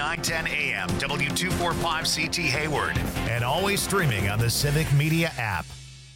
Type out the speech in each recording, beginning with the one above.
910 AM, W245CT Hayward. And always streaming on the Civic Media app.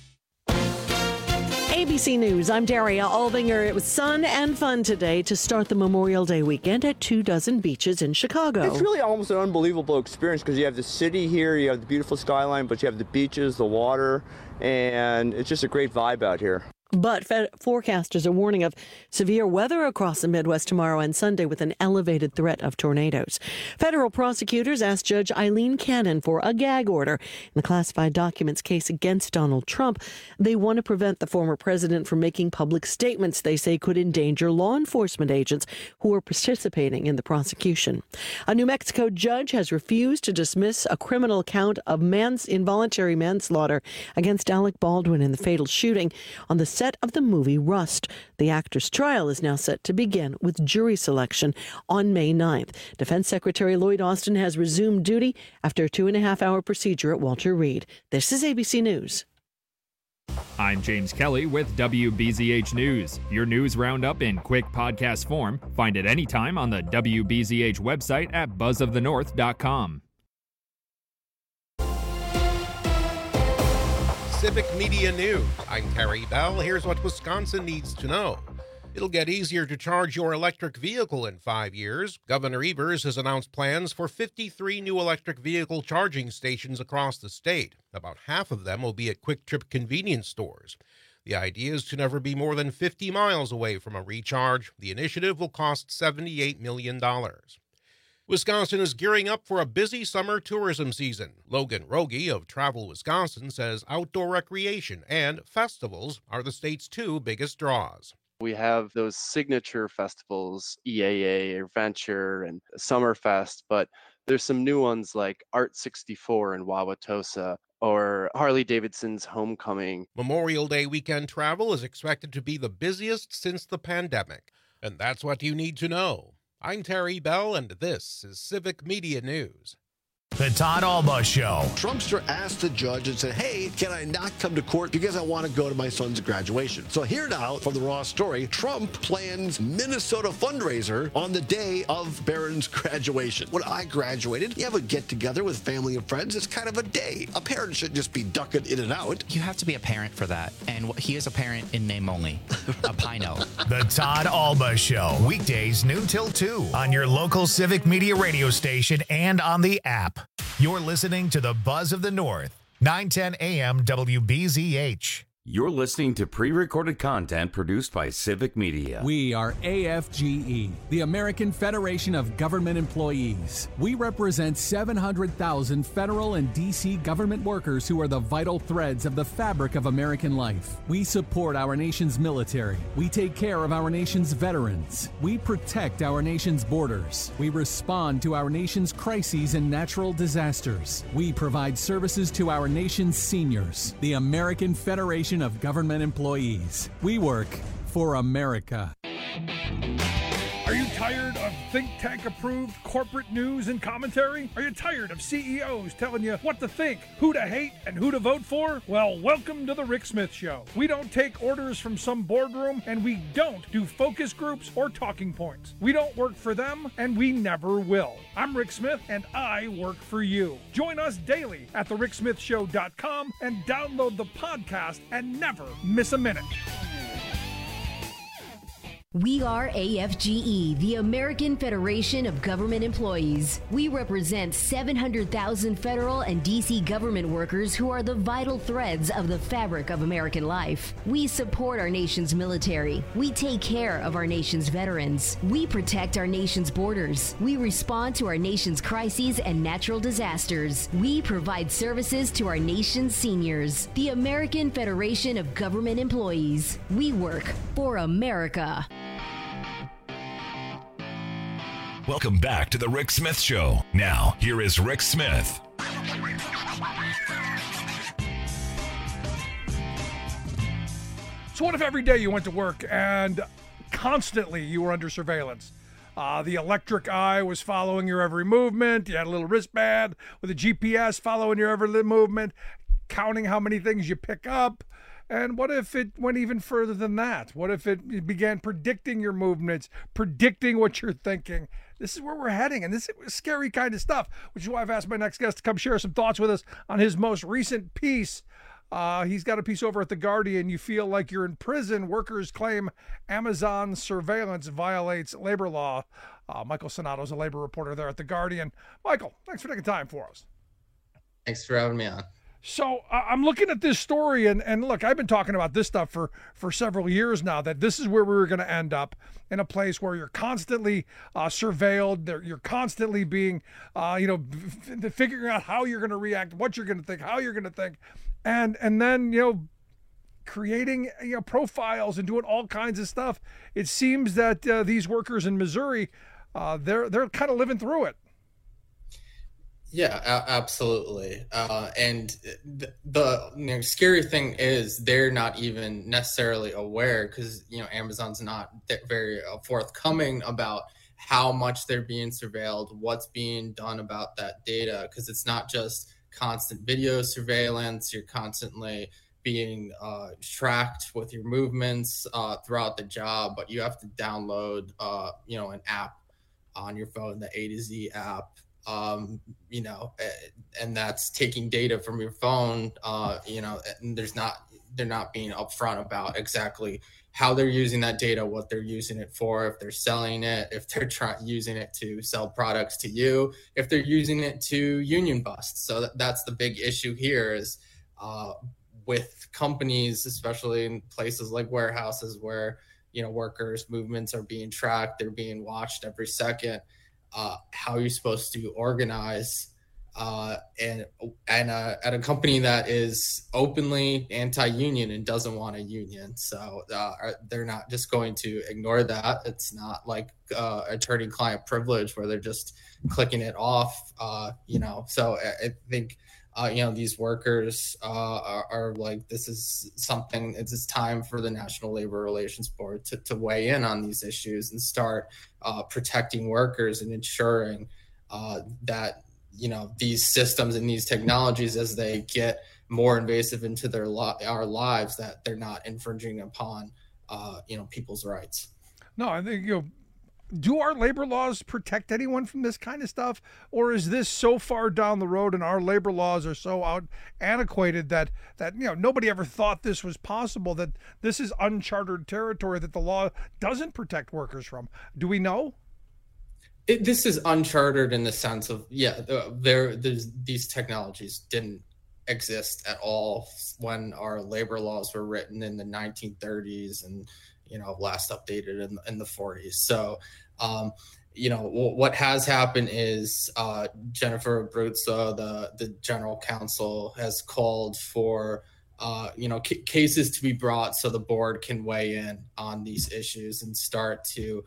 ABC News, I'm Daria Alvinger. It was sun and fun today to start the Memorial Day weekend at 24 beaches in Chicago. It's really almost an unbelievable experience because you have the city here, you have the beautiful skyline, but you have the beaches, the water, and it's just a great vibe out here. But forecasters are warning of severe weather across the Midwest tomorrow and Sunday with an elevated threat of tornadoes. Federal prosecutors asked Judge Eileen Cannon for a gag order in the classified documents case against Donald Trump. They want to prevent the former president from making public statements they say could endanger law enforcement agents who are participating in the prosecution. A New Mexico judge has refused to dismiss a criminal count of involuntary manslaughter against Alec Baldwin in the fatal shooting on the set of the movie Rust. The actor's trial is now set to begin with jury selection on May 9th. Defense Secretary Lloyd Austin has resumed duty after a 2.5-hour procedure at Walter Reed. This is ABC News. I'm James Kelly with WBZH News. Your news roundup in quick podcast form. Find it anytime on the WBZH website at buzzofthenorth.com. Civic Media News. I'm Terry Bell. Here's what Wisconsin needs to know. It'll get easier to charge your electric vehicle in 5 years. Governor Evers has announced plans for 53 new electric vehicle charging stations across the state. About half of them will be at Quick Trip convenience stores. The idea is to never be more than 50 miles away from a recharge. The initiative will cost $78 million. Wisconsin is gearing up for a busy summer tourism season. Logan Rogie of Travel Wisconsin says outdoor recreation and festivals are the state's two biggest draws. We have those signature festivals, EAA, Adventure, and Summerfest, but there's some new ones like Art 64 in Wauwatosa or Harley-Davidson's Homecoming. Memorial Day weekend travel is expected to be the busiest since the pandemic, and that's what you need to know. I'm Terry Bell, and this is Civic Media News. The Todd Alba Show. Trumpster asked the judge and said, hey, can I not come to court because I want to go to my son's graduation? So here now, from the Raw story, Trump plans Minnesota fundraiser on the day of Barron's graduation. When I graduated, you have a get-together with family and friends. It's kind of a day. A parent should just be ducking in and out. You have to be a parent for that. And he is a parent in name only. A Pino. The Todd Alba Show. Weekdays noon till 2 on your local Civic Media radio station and on the app. You're listening to the Buzz of the North, 910 AM WBZH. You're listening to pre-recorded content produced by Civic Media. We are AFGE, the American Federation of Government Employees. We represent 700,000 federal and D.C. government workers who are the vital threads of the fabric of American life. We support our nation's military. We take care of our nation's veterans. We protect our nation's borders. We respond to our nation's crises and natural disasters. We provide services to our nation's seniors. The American Federation of Government Employees. We work for America. Are you tired of think tank approved corporate news and commentary? Are you tired of CEOs telling you what to think, who to hate, and who to vote for? Well, welcome to the Rick Smith Show. We don't take orders from some boardroom, and we don't do focus groups or talking points. We don't work for them, and we never will. I'm Rick Smith, and I work for you. Join us daily at thericksmithshow.com and download the podcast and never miss a minute. We are AFGE, the American Federation of Government Employees. We represent 700,000 federal and D.C. government workers who are the vital threads of the fabric of American life. We support our nation's military. We take care of our nation's veterans. We protect our nation's borders. We respond to our nation's crises and natural disasters. We provide services to our nation's seniors. The American Federation of Government Employees. We work for America. Welcome back to the Rick Smith Show. Now, here is Rick Smith. So what if every day you went to work and constantly you were under surveillance? The electric eye was following your every movement. You had a little wristband with a GPS following your every movement, counting how many things you pick up. And what if it went even further than that? What if it began predicting your movements, predicting what you're thinking? this is where we're heading, and this is scary kind of stuff, which is why I've asked my next guest to come share some thoughts with us on his most recent piece. He's got a piece over at The Guardian. You feel like you're in prison. Workers claim Amazon surveillance violates labor law. Michael Sonato is a labor reporter there at The Guardian. Michael, thanks for taking time for us. Thanks for having me on. So I'm looking at this story, and look, I've been talking about this stuff for several years now, that this is where we were going to end up, in a place where you're constantly surveilled. You're constantly being, figuring out how you're going to react, what you're going to think, how you're going to think. And then, creating profiles and doing all kinds of stuff. It seems that these workers in Missouri, they're kind of living through it. Yeah, absolutely. And the scary thing is they're not even necessarily aware, because Amazon's not very forthcoming about how much they're being surveilled, what's being done about that data, because it's not just constant video surveillance. You're constantly being tracked with your movements throughout the job, but you have to download an app on your phone, the A to Z app, and that's taking data from your phone, and they're not being upfront about exactly how they're using that data, what they're using it for, if they're selling it, if they're using it to sell products to you, if they're using it to union bust. So that's the big issue here is with companies, especially in places like warehouses where, workers' movements are being tracked, they're being watched every second. How are you supposed to organize and at a company that is openly anti-union and doesn't want a union? So they're not just going to ignore that. It's not like attorney-client privilege where they're just clicking it off. So I think these workers are like, this is something. It's time for the National Labor Relations Board to weigh in on these issues and start protecting workers and ensuring that these systems and these technologies, as they get more invasive into our lives, that they're not infringing upon people's rights. No, I think do our labor laws protect anyone from this kind of stuff? Or is this so far down the road and our labor laws are so antiquated that nobody ever thought this was possible, that this is uncharted territory that the law doesn't protect workers from? Do we know? This is uncharted in the sense of, these technologies didn't exist at all when our labor laws were written in the 1930s and last updated in the 40s. So, what has happened is Jennifer Abruzzo, the general counsel, has called for cases to be brought so the board can weigh in on these issues and start to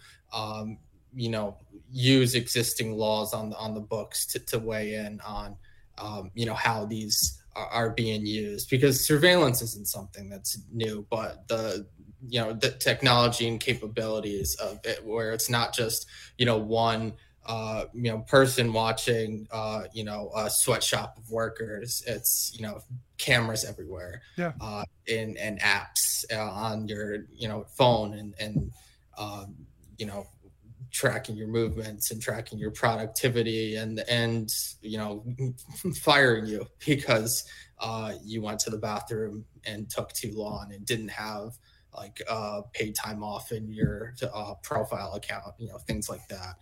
use existing laws on the books to weigh in on how these are being used, because surveillance isn't something that's new, but the technology and capabilities of it, where it's not just one person watching a sweatshop of workers. It's cameras everywhere, and apps on your phone and tracking your movements and tracking your productivity and firing you because you went to the bathroom and took too long and didn't have paid time off in your profile account, things like that.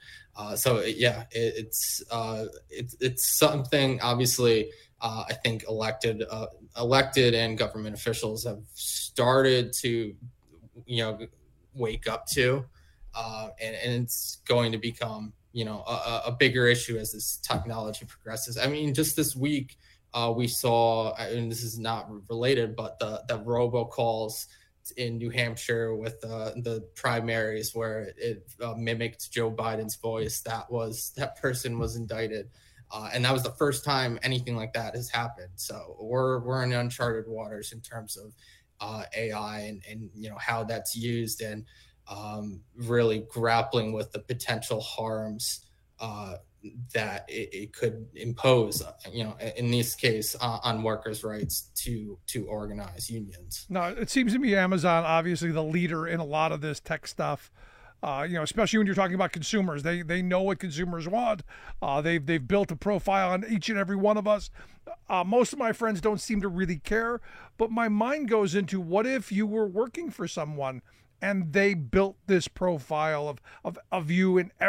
It's something, obviously, I think elected and government officials have started to, wake up to, and it's going to become, a bigger issue as this technology progresses. I mean, just this week, we saw, and this is not related, but the robocalls in New Hampshire with the primaries where it mimicked Joe Biden's voice. That person was indicted. And that was the first time anything like that has happened. So we're in uncharted waters in terms of AI and how that's used, and really grappling with the potential harms that it could impose, in this case, on workers' rights to organize unions. No, it seems to me Amazon, obviously the leader in a lot of this tech stuff. especially when you're talking about consumers. They know what consumers want. They've built a profile on each and every one of us. Most of my friends don't seem to really care, but my mind goes into, what if you were working for someone and they built this profile of you in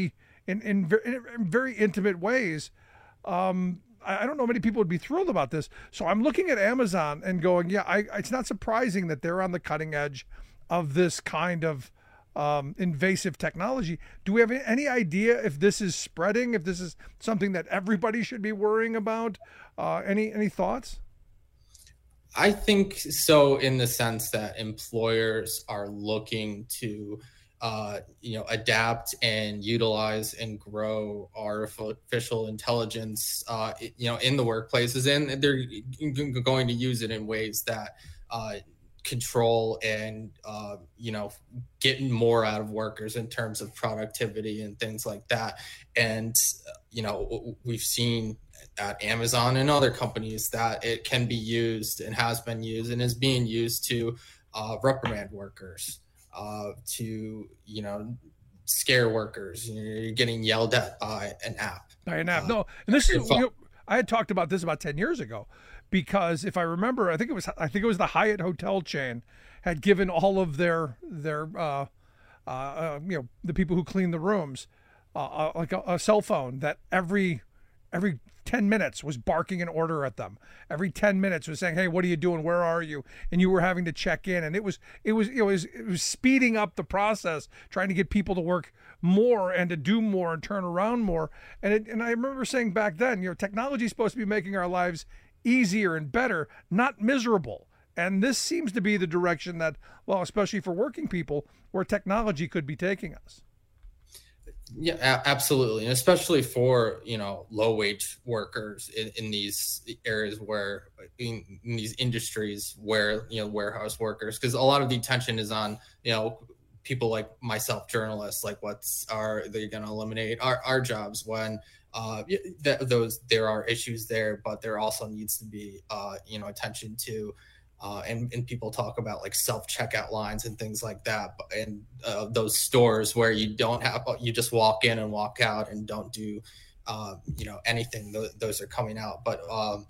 very intimate ways? I don't know many people would be thrilled about this. So I'm looking at Amazon and going, it's not surprising that they're on the cutting edge of this kind of invasive technology. Do we have any idea if this is spreading, if this is something that everybody should be worrying about? Any thoughts? I think so, in the sense that employers are looking to adapt and utilize and grow artificial intelligence, in the workplaces, and they're going to use it in ways that control and get more out of workers in terms of productivity and things like that. And we've seen at Amazon and other companies that it can be used and has been used and is being used to reprimand workers, to scare workers. You're getting yelled at by an app. No, and this is I had talked about this about 10 years ago. Because if I remember, I think it was the Hyatt hotel chain had given all of their the people who clean the rooms like a cell phone that every 10 minutes was barking an order at them. Every 10 minutes was saying, "Hey, what are you doing? Where are you?" And you were having to check in, and it was speeding up the process, trying to get people to work more and to do more and turn around more. And I remember saying back then, technology is supposed to be making our lives easier and better, not miserable. And this seems to be the direction that, especially for working people, where technology could be taking us. Yeah, absolutely. And especially for, low wage workers in these areas where, in these industries where, warehouse workers, because a lot of the attention is on, people like myself, journalists, like are they going to eliminate our jobs when there are issues there, but there also needs to be attention to and people talk about like self-checkout lines and things like that, and those stores where you just walk in and walk out and don't do anything. Those are coming out, but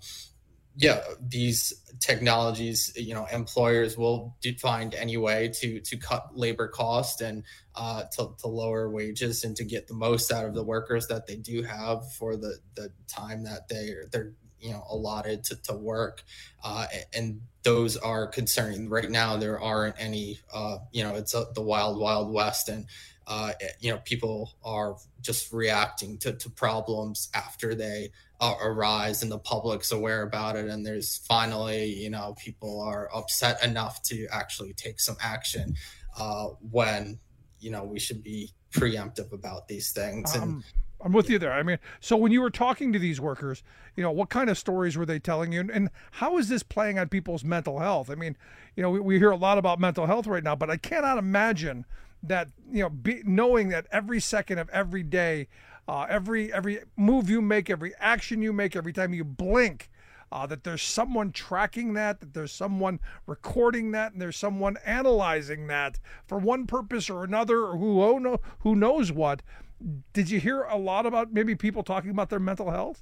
these technologies, employers will find any way to cut labor cost and to lower wages and to get the most out of the workers that they do have for the time that they're allotted to work. And those are concerning. Right now, there aren't any, it's the wild, wild west. And, people are just reacting to problems after they arise and the public's aware about it. And there's finally, people are upset enough to actually take some action when, we should be preemptive about these things. And I'm with you there. I mean, so when you were talking to these workers, what kind of stories were they telling you? And how is this playing on people's mental health? I mean, we hear a lot about mental health right now, but I cannot imagine that, knowing that every second of every day, every move you make, every action you make, every time you blink, that there's someone tracking that there's someone recording that, and there's someone analyzing that for one purpose or another, or who knows what. Did you hear a lot about maybe people talking about their mental health?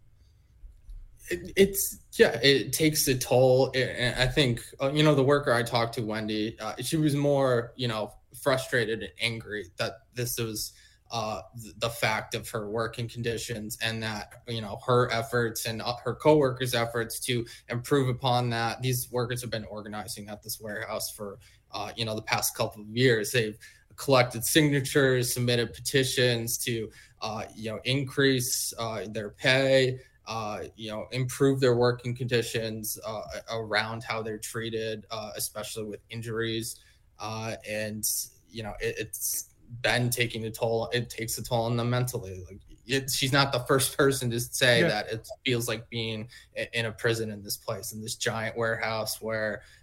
It takes a toll. And I think, the worker I talked to, Wendy, she was more, frustrated and angry that this was the fact of her working conditions, and that, her efforts and her coworkers' efforts to improve upon that. These workers have been organizing at this warehouse for, the past couple of years. They've collected signatures, submitted petitions to, increase their pay, improve their working conditions around how they're treated, especially with injuries. And, it's been taking a toll. It takes a toll on them mentally. She's not the first person to say that it feels like being in a prison in this place, in this giant warehouse where,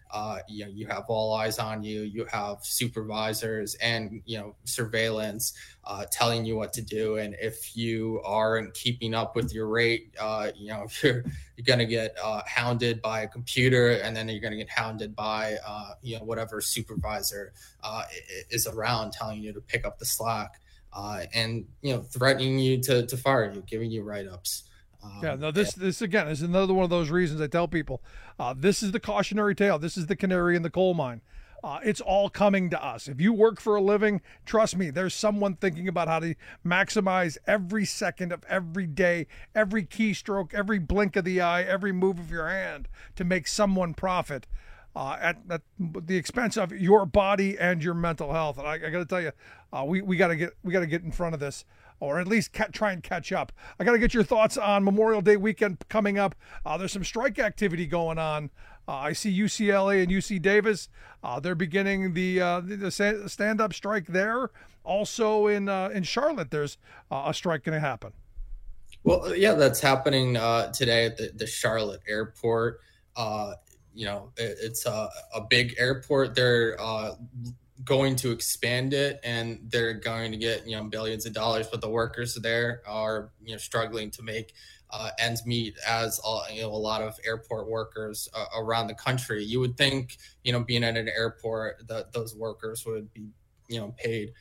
You have all eyes on you. You have supervisors and, surveillance telling you what to do. And if you aren't keeping up with your rate, you're going to get hounded by a computer, and then you're going to get hounded by, whatever supervisor is around telling you to pick up the slack and, threatening you to fire you, giving you write-ups. This again is another one of those reasons I tell people, this is the cautionary tale. This is the canary in the coal mine. It's all coming to us. If you work for a living, trust me, there's someone thinking about how to maximize every second of every day, every keystroke, every blink of the eye, every move of your hand to make someone profit at the expense of your body and your mental health. And I got to tell you, we got to get in front of this, or at least try and catch up. I got to get your thoughts on Memorial Day weekend coming up. There's some strike activity going on. I see UCLA and UC Davis. They're beginning the stand-up strike there. Also in Charlotte, there's a strike going to happen. Well, yeah, that's happening today at the Charlotte airport. It's a big airport. They're going to expand it, and they're going to get billions of dollars, but the workers there are struggling to make ends meet, as a lot of airport workers around the country. You would think being at an airport that those workers would be paid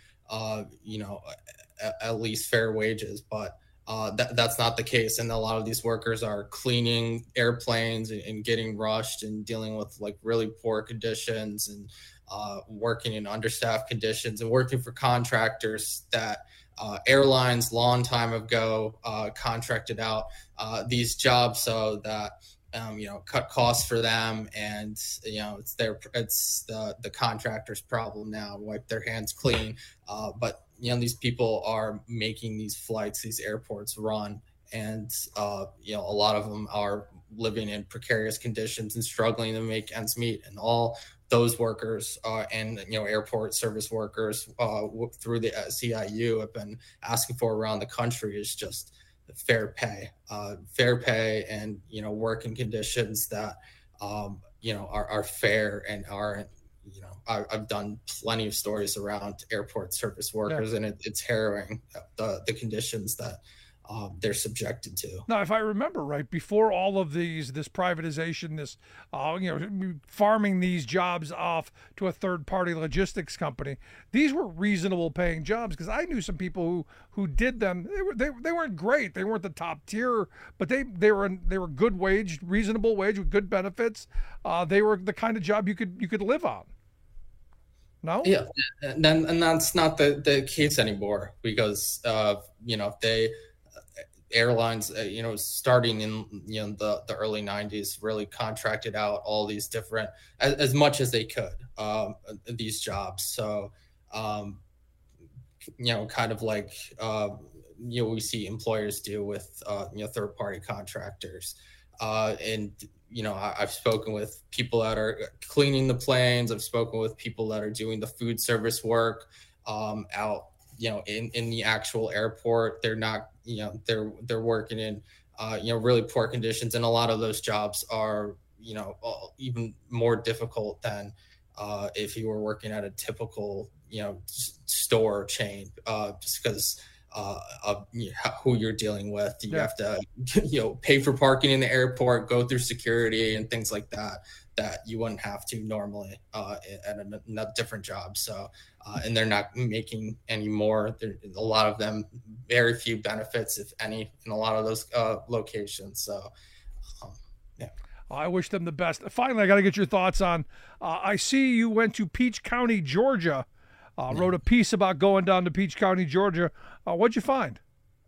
at least fair wages, but that's not the case. And a lot of these workers are cleaning airplanes and getting rushed and dealing with really poor conditions and working in understaffed conditions and working for contractors that airlines long time ago contracted out these jobs so that cut costs for them, and it's the contractor's problem now. Wipe their hands clean, but these people are making these flights, these airports run, and a lot of them are living in precarious conditions and struggling to make ends meet. And all those workers and airport service workers through the SEIU have been asking for around the country is just fair pay and working conditions that are fair and aren't. I've done plenty of stories around airport service workers, and it's harrowing the conditions that they're subjected to. Now, if I remember right, before all of this privatization, this farming these jobs off to a third-party logistics company, these were reasonable paying jobs, because I knew some people who did them. They weren't great. They weren't the top tier, but they were good wage, reasonable wage with good benefits. They were the kind of job you could live on. No? Yeah, and that's not the case anymore, because airlines, starting in the early 90s, really contracted out all these different, as much as they could, these jobs. So, kind of like we see employers do with third-party contractors, and I've spoken with people that are cleaning the planes. I've spoken with people that are doing the food service work out in the actual airport. They're not they're working in really poor conditions, and a lot of those jobs are even more difficult than if you were working at a typical store chain, just because of who you're dealing with. You have to pay for parking in the airport, go through security and things like that you wouldn't have to normally at a different job. So and they're not making any more. A lot of them, very few benefits, if any, in a lot of those locations. So I wish them the best. Finally, I got to get your thoughts on, I see you went to Peach County, Georgia, wrote a piece about going down to Peach County, Georgia. What'd you find?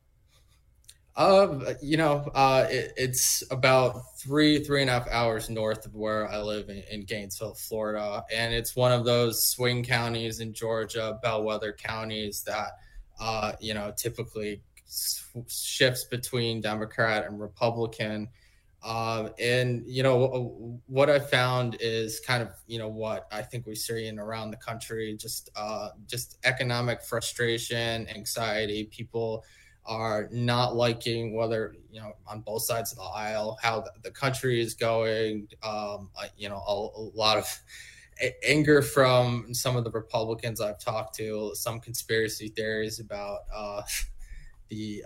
It's about 3.5 hours north of where I live in Gainesville, Florida. And it's one of those swing counties in Georgia, bellwether counties that, typically shifts between Democrat and Republican. What I found is kind of, what I think we see around the country, just economic frustration, anxiety, people are not liking, whether, on both sides of the aisle, how the country is going. A lot of anger from some of the Republicans I've talked to, some conspiracy theories about the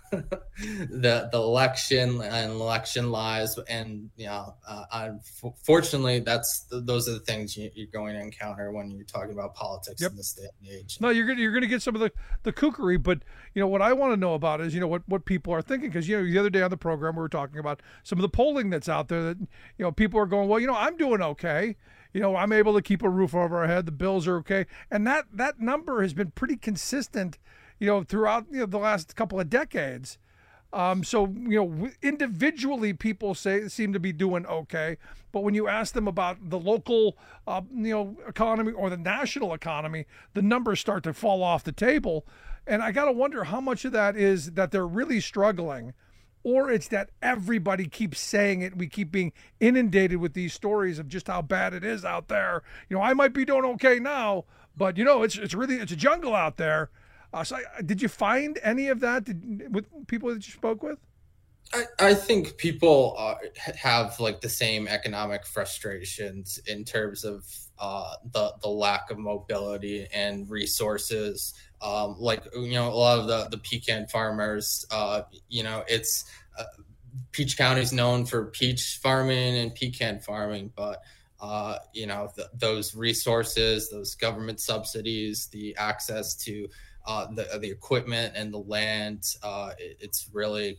election and election lies, and unfortunately, those are the things you're going to encounter when you're talking about politics in this day and age. No, you're going to get some of the kookery, but what I want to know about is what people are thinking, because the other day on the program we were talking about some of the polling that's out there that people are going, well, I'm doing okay. I'm able to keep a roof over our head. The bills are okay, and that number has been pretty consistent throughout the last couple of decades. So individually people seem to be doing okay, but when you ask them about the local economy or the national economy, the numbers start to fall off the table. And I got to wonder how much of that is that they're really struggling, or it's that everybody keeps saying it. We keep being inundated with these stories of just how bad it is out there. I might be doing okay now, but it's a jungle out there. So did you find any of that with people that you spoke with? I think people have the same economic frustrations in terms of the lack of mobility and resources. A lot of the pecan farmers, it's Peach County is known for peach farming and pecan farming, but those resources, those government subsidies, the access to the equipment and the land, it's really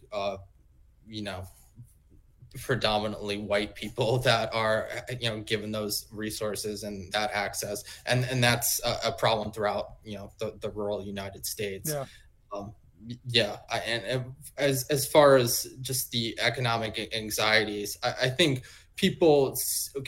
predominantly white people that are given those resources and that access, and that's a problem throughout the rural United States. And as far as just the economic anxieties, I think people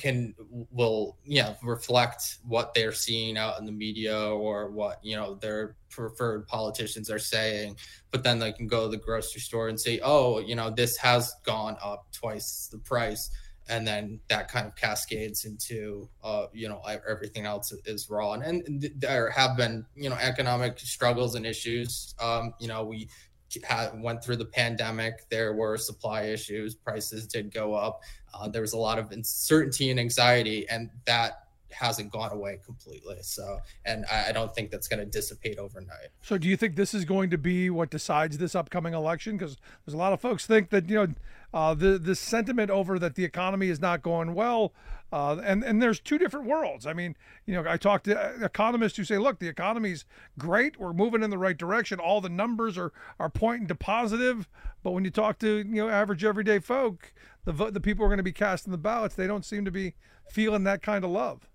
will reflect what they're seeing out in the media or what their preferred politicians are saying, but then they can go to the grocery store and say, oh, this has gone up twice the price, and then that kind of cascades into everything else is wrong. And there have been economic struggles and issues. We went through the pandemic. There were supply issues. Prices did go up. There was a lot of uncertainty and anxiety, and that hasn't gone away completely. So, and I don't think that's going to dissipate overnight. So do you think this is going to be what decides this upcoming election? Because there's a lot of folks think that, the sentiment over that the economy is not going well. And there's two different worlds. I mean, I talked to economists who say, look, the economy's great. We're moving in the right direction. All the numbers are pointing to positive. But when you talk to, average everyday folk, the people who are going to be casting the ballots, they don't seem to be feeling that kind of love.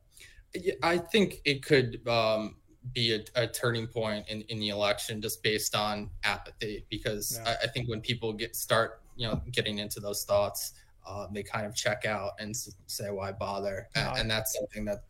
I think it could be a turning point in the election just based on apathy, because I think when people start getting into those thoughts, they kind of check out and say, why bother? And that's something that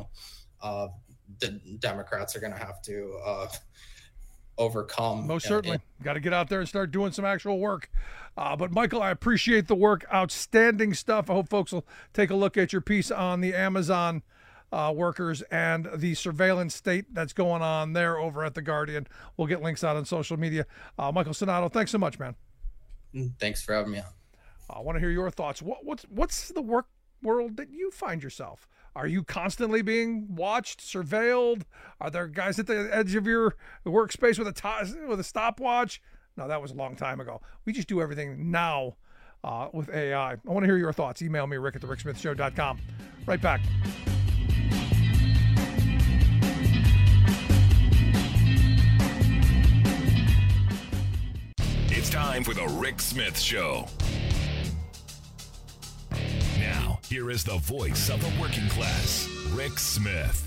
the Democrats are going to have to overcome. Most certainly. Got to get out there and start doing some actual work. But Michael, I appreciate the work. Outstanding stuff. I hope folks will take a look at your piece on the Amazon workers and the surveillance state that's going on there over at The Guardian. We'll get links out on social media. Michael Sonato, thanks so much, man. Thanks for having me on. I want to hear your thoughts. What's the work world that you find yourself? Are you constantly being watched, surveilled? Are there guys at the edge of your workspace with a stopwatch? No, that was a long time ago. We just do everything now with AI. I want to hear your thoughts. Email me, rick@thericksmithshow.com. Right back. It's time for the Rick Smith Show. Now, here is the voice of the working class, Rick Smith.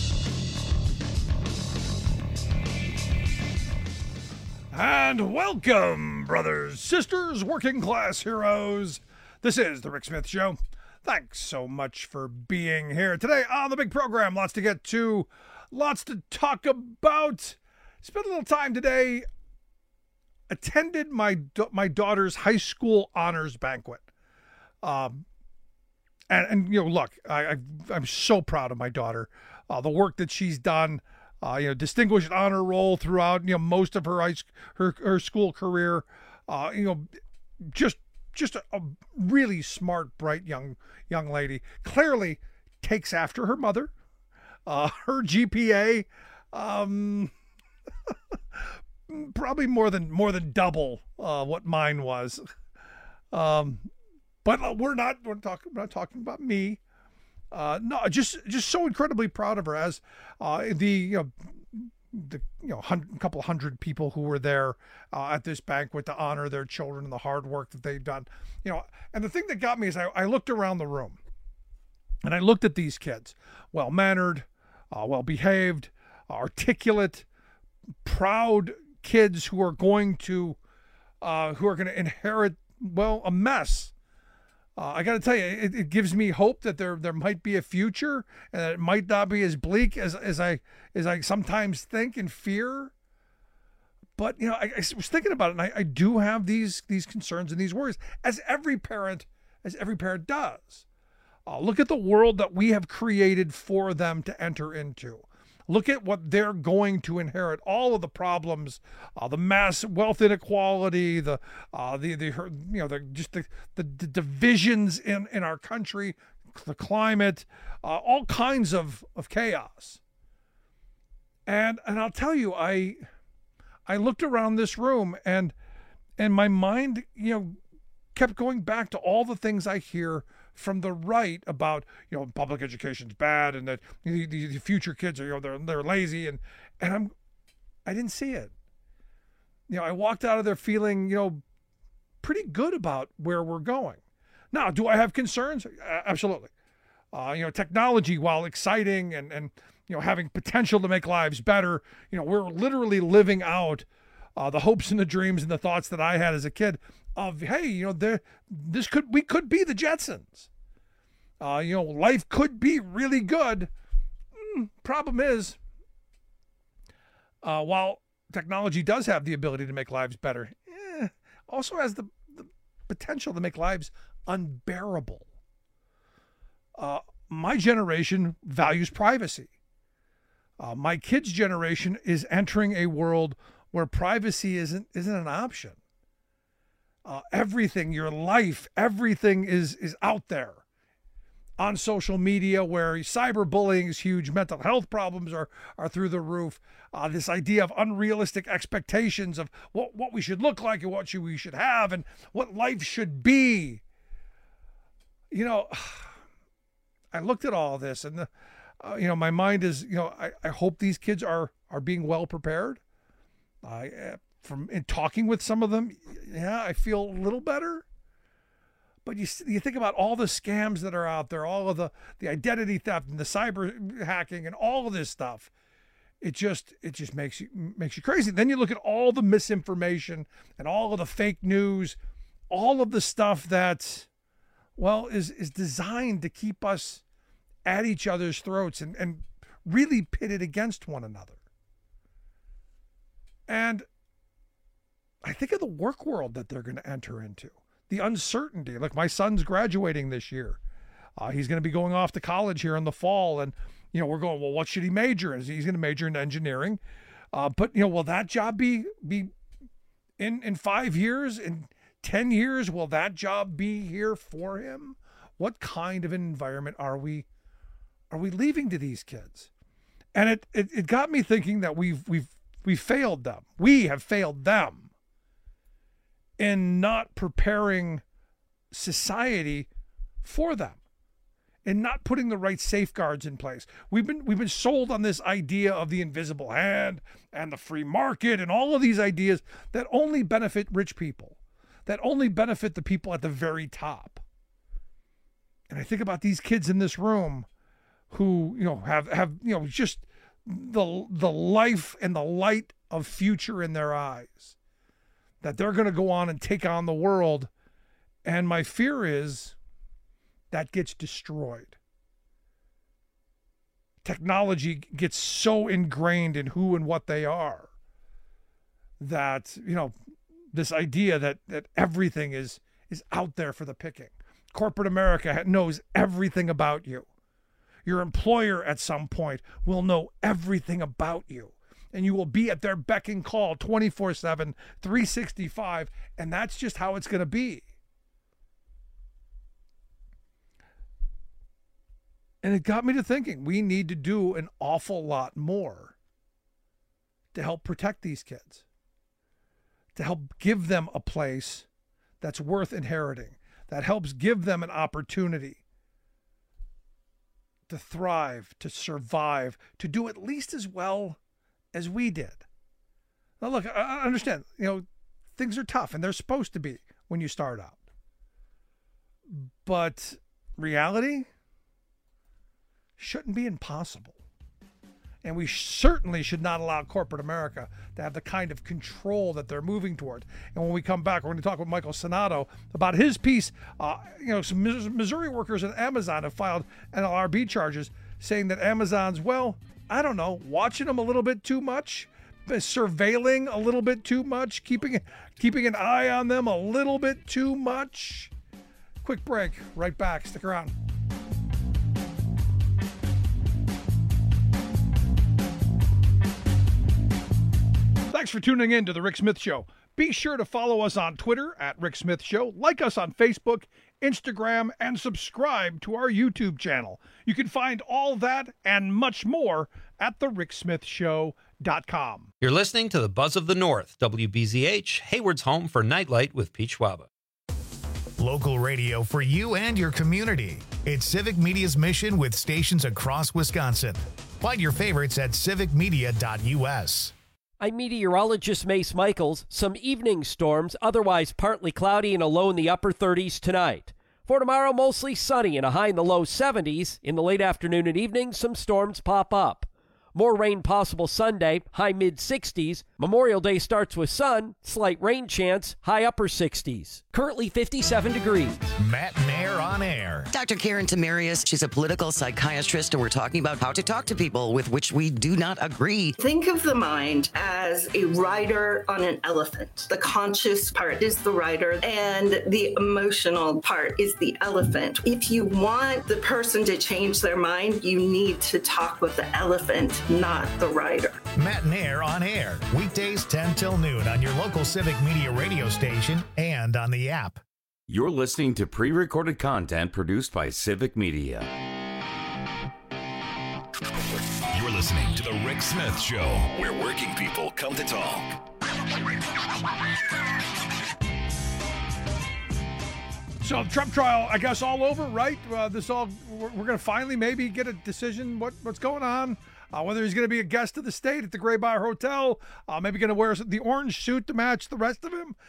And welcome, brothers, sisters, working class heroes. This is the Rick Smith Show. Thanks so much for being here today on the big program. Lots to get to, lots to talk about. Spent a little time today. Attended my daughter's high school honors banquet. And look, I'm so proud of my daughter. The work that she's done, distinguished honor roll throughout, most of her school career. Just a really smart, bright young lady. Clearly takes after her mother. Her GPA, probably more than double what mine was. But we're not talking about me. No, just so incredibly proud of her as couple hundred people who were there at this banquet to honor their children and the hard work that they've done. And the thing that got me is I looked around the room and I looked at these kids, well-mannered, well-behaved, articulate, proud kids who are going to inherit, a mess. I got to tell you, it gives me hope that there might be a future, and that it might not be as bleak as I sometimes think and fear. But I was thinking about it, and I do have these concerns and these worries, as every parent does. Look at the world that we have created for them to enter into. Look at what they're going to inherit. All of the problems, the mass wealth inequality, the divisions in our country, the climate, all kinds of chaos. And I'll tell you, I looked around this room and my mind, kept going back to all the things I hear from the right about, public education's bad and that the future kids are, they're lazy and I didn't see it. I walked out of there feeling, pretty good about where we're going. Now, do I have concerns? Absolutely. Technology, while exciting and having potential to make lives better, we're literally living out the hopes and the dreams and the thoughts that I had as a kid of, hey, we could be the Jetsons. Life could be really good. Problem is, while technology does have the ability to make lives better, also has the potential to make lives unbearable. My generation values privacy. My kids' generation is entering a world where privacy isn't an option. Everything, your life, everything is out there on social media, where cyberbullying is huge, mental health problems are through the roof. This idea of unrealistic expectations of what we should look like and what we should have and what life should be. I looked at all this and my mind is, I hope these kids are being well prepared. From in talking with some of them, I feel a little better. But you think about all the scams that are out there, all of the identity theft and the cyber hacking and all of this stuff. It just makes you crazy. Then you look at all the misinformation and all of the fake news, all of the stuff that, is designed to keep us at each other's throats and really pitted against one another. And I think of the work world that they're going to enter into, the uncertainty. Like, my son's graduating this year. He's going to be going off to college here in the fall. And, we're going, well, what should he major in? He's going to major in engineering. But, will that job be in 5 years, in 10 years? Will that job be here for him? What kind of an environment are we leaving to these kids? And it got me thinking that we failed them. We have failed them in not preparing society for them, and not putting the right safeguards in place. We've been sold on this idea of the invisible hand and the free market and all of these ideas that only benefit rich people, that only benefit the people at the very top. And I think about these kids in this room who, have just the life and the light of future in their eyes, that they're going to go on and take on the world. And my fear is that gets destroyed. Technology gets so ingrained in who and what they are that, this idea that everything is out there for the picking. Corporate America knows everything about you. Your employer at some point will know everything about you, and you will be at their beck and call 24/7, 365, and that's just how it's going to be. And it got me to thinking, we need to do an awful lot more to help protect these kids, to help give them a place that's worth inheriting, that helps give them an opportunity to thrive, to survive, to do at least as well as we did. Now, look, I understand, things are tough, and they're supposed to be when you start out. But reality shouldn't be impossible. And we certainly should not allow corporate America to have the kind of control that they're moving toward. And when we come back, we're going to talk with Michael Sonato about his piece. Some Missouri workers at Amazon have filed NLRB charges saying that Amazon's, watching them a little bit too much, surveilling a little bit too much, keeping an eye on them a little bit too much. Quick break. Right back. Stick around. Thanks for tuning in to The Rick Smith Show. Be sure to follow us on Twitter at Rick Smith Show, like us on Facebook, Instagram, and subscribe to our YouTube channel. You can find all that and much more at thericksmithshow.com. You're listening to the Buzz of the North, WBZH, Hayward's home for Nightlight with Pete Schwaba. Local radio for you and your community. It's Civic Media's mission with stations across Wisconsin. Find your favorites at civicmedia.us. I'm meteorologist Mace Michaels. Some evening storms, otherwise partly cloudy and a low in the upper 30s tonight. For tomorrow, mostly sunny and a high in the low 70s. In the late afternoon and evening, some storms pop up. More rain possible Sunday, high mid-60s. Memorial Day starts with sun, slight rain chance, high upper 60s. Currently 57 degrees. Matt Nair on air. Dr. Karen Tamarius, she's a political psychiatrist, and we're talking about how to talk to people with which we do not agree. Think of the mind as a rider on an elephant. The conscious part is the rider, and the emotional part is the elephant. If you want the person to change their mind, you need to talk with the elephant, not the rider. Matt Nair on air. Weekdays 10 till noon on your local Civic Media radio station and on the app. You're listening to pre-recorded content produced by Civic Media. You're listening to The Rick Smith Show, where working people come to talk. So the Trump trial, I guess, all over, right? We're going to finally maybe get a decision what's going on. Whether he's going to be a guest of the state at the Graybar Hotel, maybe going to wear the orange suit to match the rest of him.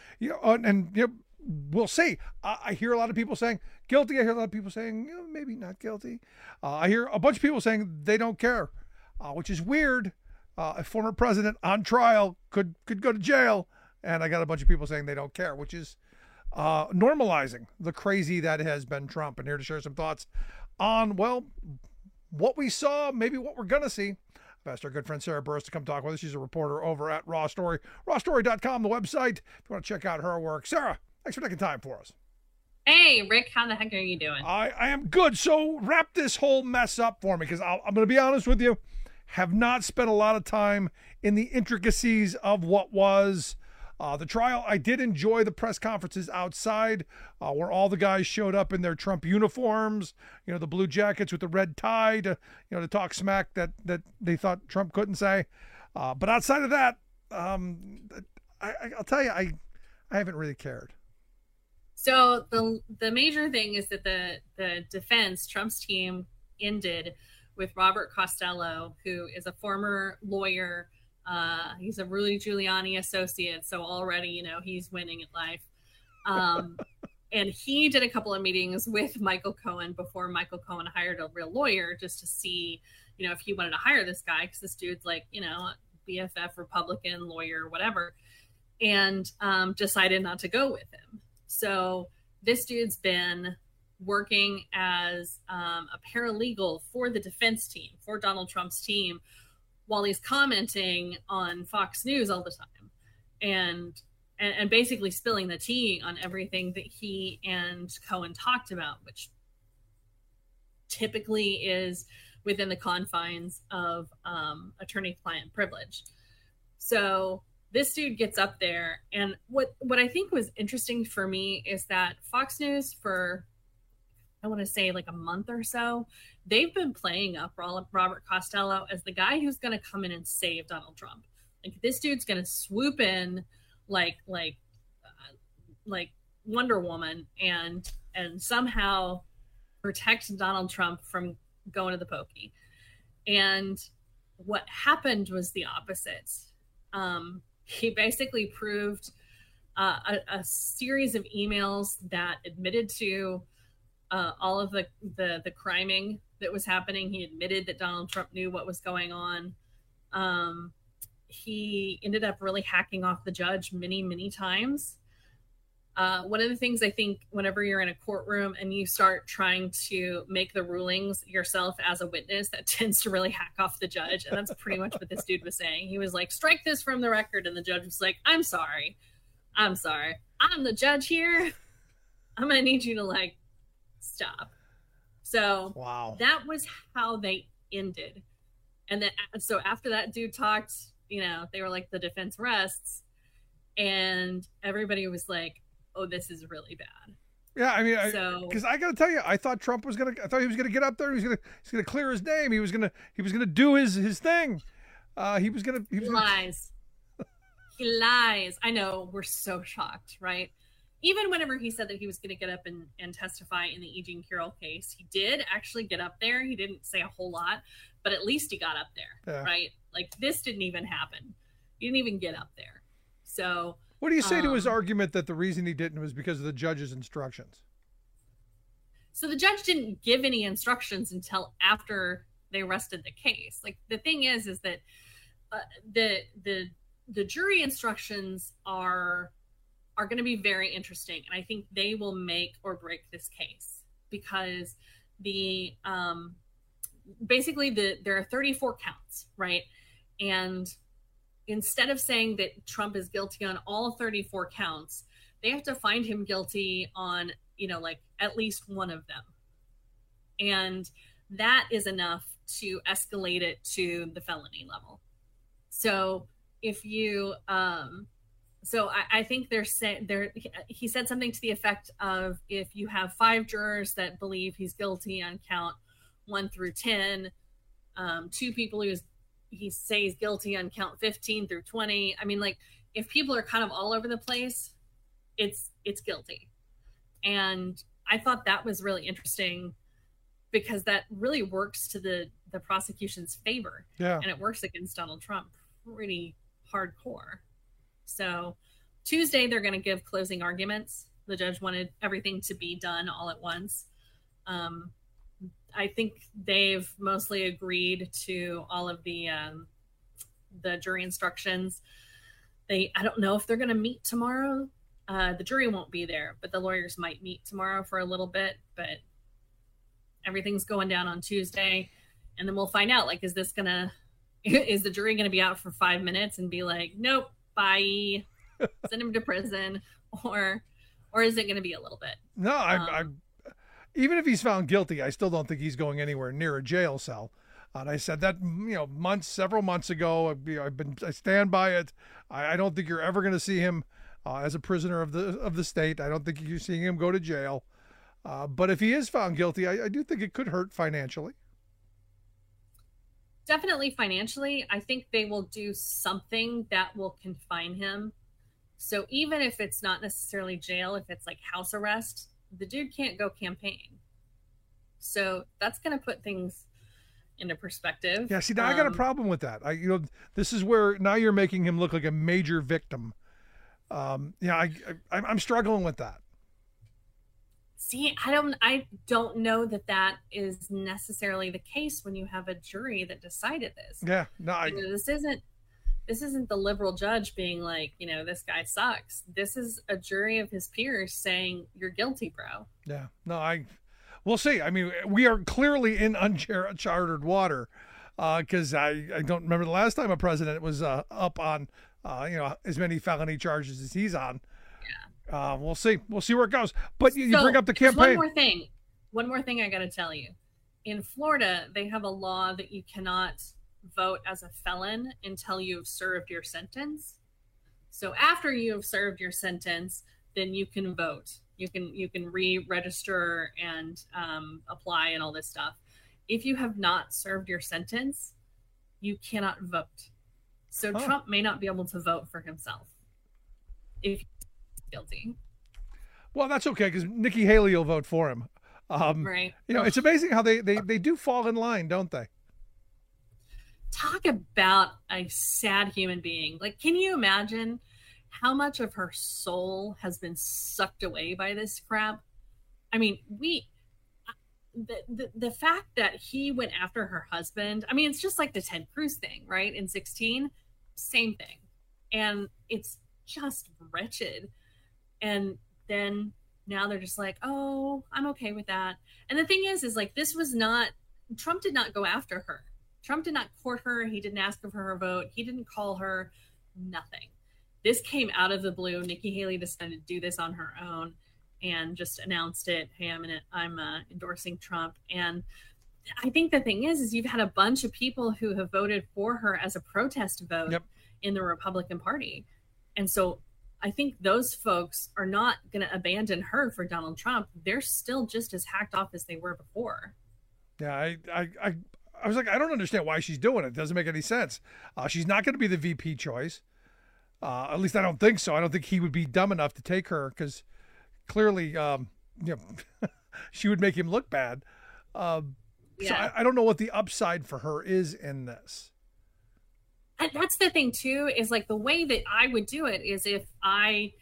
We'll see. I hear a lot of people saying guilty. I hear a lot of people saying maybe not guilty. I hear a bunch of people saying they don't care, which is weird. A former president on trial could go to jail, and I got a bunch of people saying they don't care, which is normalizing the crazy that has been Trump. And here to share some thoughts on, what we saw, maybe what we're going to see. I've asked our good friend Sarah Burris to come talk with us. She's a reporter over at Raw Story, rawstory.com, the website, if you want to check out her work. Sarah, thanks for taking time for us. Hey, Rick, how the heck are you doing? I am good. So wrap this whole mess up for me, because I'm going to be honest with you, have not spent a lot of time in the intricacies of what was the trial. I did enjoy the press conferences outside where all the guys showed up in their Trump uniforms, the blue jackets with the red tie to talk smack that they thought Trump couldn't say. But outside of that, I'll tell you, I haven't really cared. So the major thing is that the defense, Trump's team, ended with Robert Costello, who is a former lawyer. He's a Rudy Giuliani associate, so already, he's winning at life. And he did a couple of meetings with Michael Cohen before Michael Cohen hired a real lawyer just to see, if he wanted to hire this guy, because this dude's like, BFF, Republican, lawyer, whatever, and decided not to go with him. So this dude's been working as a paralegal for the defense team, for Donald Trump's team, while he's commenting on Fox News all the time and basically spilling the tea on everything that he and Cohen talked about, which typically is within the confines of attorney-client privilege. So this dude gets up there, and what I think was interesting for me is that Fox News, for I want to say like a month or so, they've been playing up Robert Costello as the guy who's going to come in and save Donald Trump. Like, this dude's going to swoop in like Wonder Woman and somehow protect Donald Trump from going to the pokey. And what happened was the opposite. He basically proved a series of emails that admitted to all of the criming that was happening. He admitted that Donald Trump knew what was going on. He ended up really hacking off the judge many, many times. One of the things I think whenever you're in a courtroom and you start trying to make the rulings yourself as a witness, that tends to really hack off the judge. And that's pretty much what this dude was saying. He was like, strike this from the record. And the judge was like, I'm sorry. I'm the judge here. I'm going to need you to like stop. So wow, that was how they ended. And then, so after that dude talked, they were like, the defense rests. And everybody was like, oh, this is really bad. Yeah, I mean, because I got to tell you, I thought Trump was I thought he was gonna get up there. He's gonna clear his name. He was gonna do his thing. He lies. He lies. I know, we're so shocked, right? Even whenever he said that he was gonna get up and testify in the E. Jean Carroll case, he did actually get up there. He didn't say a whole lot, but at least he got up there, right? Like, this didn't even happen. He didn't even get up there. So. What do you say to his argument that the reason he didn't was because of the judge's instructions? So the judge didn't give any instructions until after they rested the case. Like, the thing is that the jury instructions are going to be very interesting, and I think they will make or break this case, because basically there are 34 counts, right? And instead of saying that Trump is guilty on all 34 counts, they have to find him guilty on, like at least one of them. And that is enough to escalate it to the felony level. So if you, I think he said something to the effect of, if you have 5 jurors that believe he's guilty on count 1 through 10, 2 people he says guilty on count 15 through 20. I mean, like, if people are kind of all over the place, it's guilty. And I thought that was really interesting, because that really works to the prosecution's favor. Yeah. And it works against Donald Trump pretty hardcore. So Tuesday, they're going to give closing arguments. The judge wanted everything to be done all at once. I think they've mostly agreed to all of the jury instructions. I don't know if they're going to meet tomorrow. The jury won't be there, but the lawyers might meet tomorrow for a little bit. But everything's going down on Tuesday, and then we'll find out. Like, is the jury going to be out for 5 minutes and be like, nope, bye, send him to prison, or is it going to be a little bit? No, I'm. Even if he's found guilty, I still don't think he's going anywhere near a jail cell. And I said that, several months ago. I stand by it. I don't think you're ever going to see him as a prisoner of the state. I don't think you're seeing him go to jail. But if he is found guilty, I do think it could hurt financially. Definitely financially. I think they will do something that will confine him. So even if it's not necessarily jail, if it's like house arrest, the dude can't go campaign. So that's going to put things into perspective. Yeah, see, now I got a problem with that. This is where now you're making him look like a major victim. I'm struggling with that. See, I don't know that is necessarily the case when you have a jury that decided this. Yeah, no, this isn't the liberal judge being like, this guy sucks. This is a jury of his peers saying, you're guilty, bro. Yeah, no, we'll see. I mean, we are clearly in uncharted water, because I don't remember the last time a president was up on, as many felony charges as he's on. Yeah. We'll see. We'll see where it goes. But you bring up the campaign. One more thing I got to tell you. in Florida, they have a law that you cannot vote as a felon until you've served your sentence. So after you have served your sentence, then you can vote. You can re-register and apply and all this stuff. If you have not served your sentence, you cannot vote. So Trump may not be able to vote for himself if he's guilty. Well, that's okay, because Nikki Haley will vote for him. Right. It's amazing how they do fall in line, don't they? Talk about a sad human being. Like, can you imagine how much of her soul has been sucked away by this crap? I mean, the fact that he went after her husband, I mean, it's just like the Ted Cruz thing, right? In 2016, same thing. And it's just wretched. And then now they're just like, oh, I'm okay with that. And the thing is like, this was not, Trump did not go after her. Trump did not court her. He didn't ask for her vote. He didn't call her, nothing. This came out of the blue. Nikki Haley decided to do this on her own and just announced it. Hey, I'm endorsing Trump. And I think the thing is you've had a bunch of people who have voted for her as a protest vote in the Republican Party. And so I think those folks are not going to abandon her for Donald Trump. They're still just as hacked off as they were before. Yeah, I was like, I don't understand why she's doing it. It doesn't make any sense. She's not going to be the VP choice. At least I don't think so. I don't think he would be dumb enough to take her, because clearly, she would make him look bad. So I don't know what the upside for her is in this. And that's the thing too, is like the way that I would do it is if I,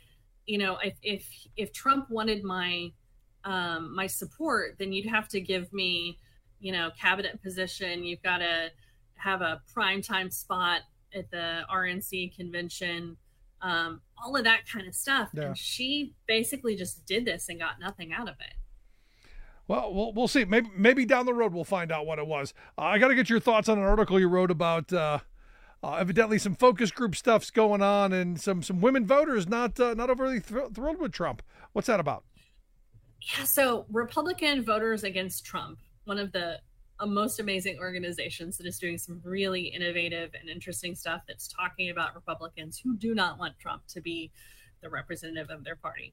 if Trump wanted my my support, then you'd have to give me, cabinet position. You've got to have a primetime spot at the RNC convention, all of that kind of stuff. Yeah. And she basically just did this and got nothing out of it. Well, we'll see. Maybe down the road we'll find out what it was. I got to get your thoughts on an article you wrote about evidently some focus group stuff's going on and some women voters not overly thrilled with Trump. What's that about? Yeah, so Republican Voters Against Trump, one of the most amazing organizations that is doing some really innovative and interesting stuff that's talking about Republicans who do not want Trump to be the representative of their party.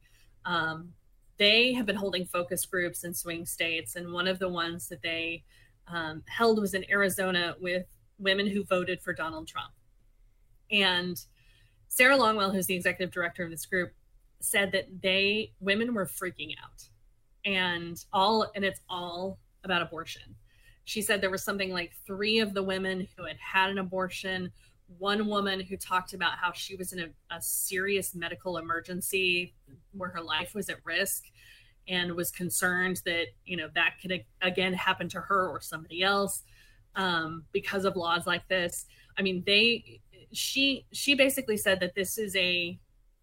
They have been holding focus groups in swing states, and one of the ones that they held was in Arizona with women who voted for Donald Trump. And Sarah Longwell, who's the executive director of this group, said that women were freaking out, and it's all about abortion. She said there was something like 3 of the women who had had an abortion, one woman who talked about how she was in a serious medical emergency where her life was at risk and was concerned that, that could again happen to her or somebody else because of laws like this. I mean, she basically said that this is the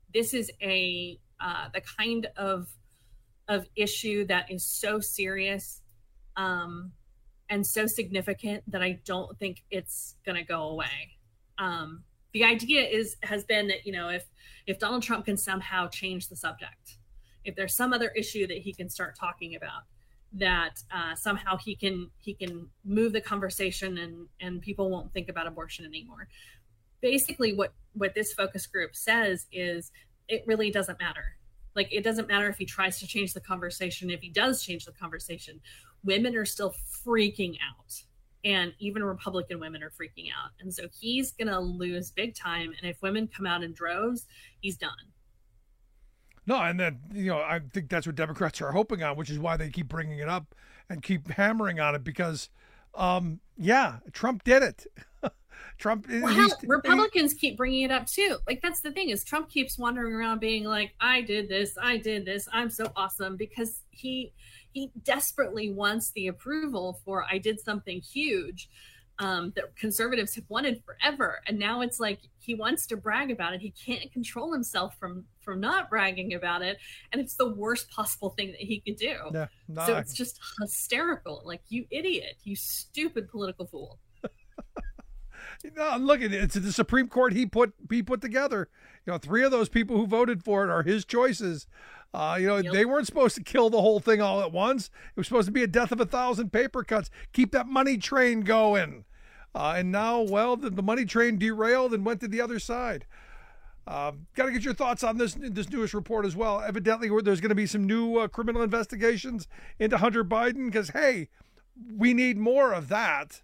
kind of issue that is so serious and so significant that I don't think it's going to go away. The idea has been that, if Donald Trump can somehow change the subject, if there's some other issue that he can start talking about, that somehow he can move the conversation and people won't think about abortion anymore. Basically what this focus group says is it really doesn't matter. Like, it doesn't matter if he tries to change the conversation. If he does change the conversation, women are still freaking out. And even Republican women are freaking out. And so he's going to lose big time. And if women come out in droves, he's done. No, and then, I think that's what Democrats are hoping on, which is why they keep bringing it up and keep hammering on it because, Trump did it. Republicans keep bringing it up too. Like, that's the thing is Trump keeps wandering around being like, I did this, I'm so awesome, because he desperately wants the approval for I did something huge that conservatives have wanted forever. And now it's like he wants to brag about it. He can't control himself from not bragging about it. And it's the worst possible thing that he could do. Yeah, so it's just hysterical. Like, you idiot, you stupid political fool. No, look at it. It's the Supreme Court he put together. 3 of those people who voted for it are his choices. They weren't supposed to kill the whole thing all at once. It was supposed to be a death of 1,000 paper cuts. Keep that money train going. And now, well, the money train derailed and went to the other side. Got to get your thoughts on this newest report as well. Evidently, there's going to be some new criminal investigations into Hunter Biden because, hey, we need more of that.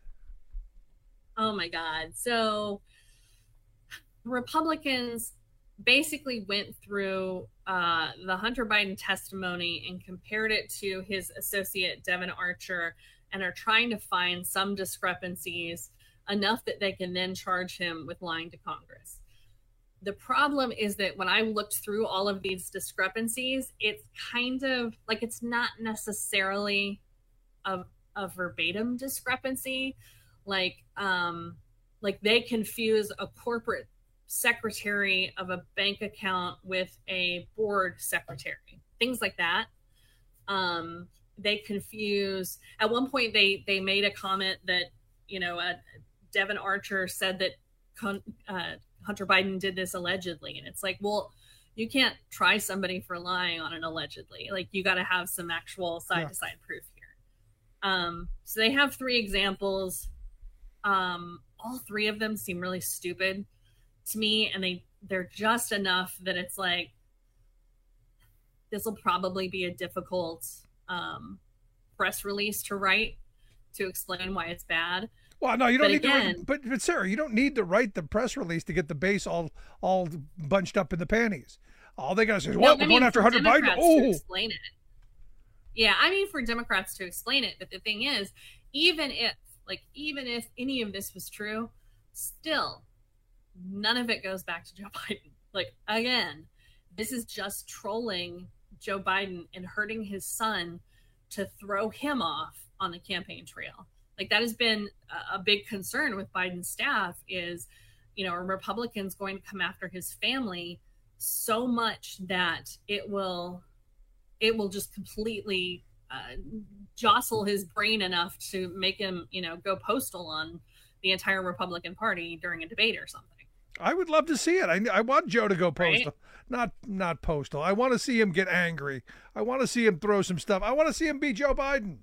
Oh, my God. So Republicans basically went through the Hunter Biden testimony and compared it to his associate, Devin Archer, and are trying to find some discrepancies enough that they can then charge him with lying to Congress. The problem is that when I looked through all of these discrepancies, it's kind of like it's not necessarily a verbatim discrepancy. Like they confuse a corporate secretary of a bank account with a board secretary, things like that. They confuse. At one point, they made a comment that Devin Archer said that Hunter Biden did this allegedly, and it's like, well, you can't try somebody for lying on an allegedly. Like, you got to have some actual side-to-side proof here. So they have 3 examples. All 3 of them seem really stupid to me, and they're just enough that it's like, this will probably be a difficult press release to write to explain why it's bad. Well, no, you don't need to. But Sarah, you don't need to write the press release to get the base all bunched up in the panties. All they gotta say is, "Well, we're going after Hunter Biden." To explain it. Yeah, I mean, for Democrats to explain it. But the thing is, even if any of this was true, still none of it goes back to Joe Biden. Like, again, this is just trolling Joe Biden and hurting his son to throw him off on the campaign trail. Like, that has been a big concern with Biden's staff is, are Republicans going to come after his family so much that it will just completely jostle his brain enough to make him, go postal on the entire Republican Party during a debate or something. I would love to see it. I want Joe to go postal, right? Not postal. I want to see him get angry. I want to see him throw some stuff. I want to see him beat Joe Biden.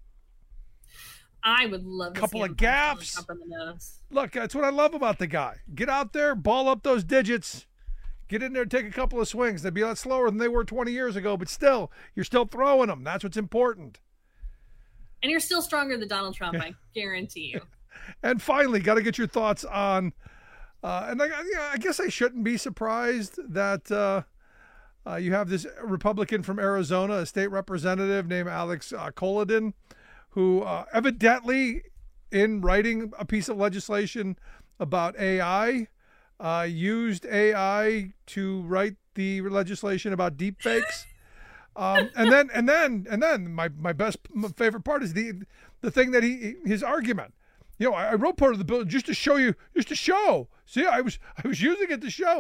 I would love to couple see of gaffes. Look, that's what I love about the guy. Get out there, ball up those digits, get in there, take a couple of swings. They'd be a lot slower than they were 20 years ago, but still, you're still throwing them. That's what's important. And you're still stronger than Donald Trump, I guarantee you. And finally, got to get your thoughts on, and I guess I shouldn't be surprised that you have this Republican from Arizona, a state representative named Alex Kolodin, who evidently, in writing a piece of legislation about AI, used AI to write the legislation about deepfakes. And then my favorite part is the thing that his argument. I wrote part of the bill just to show. See, I was using it to show.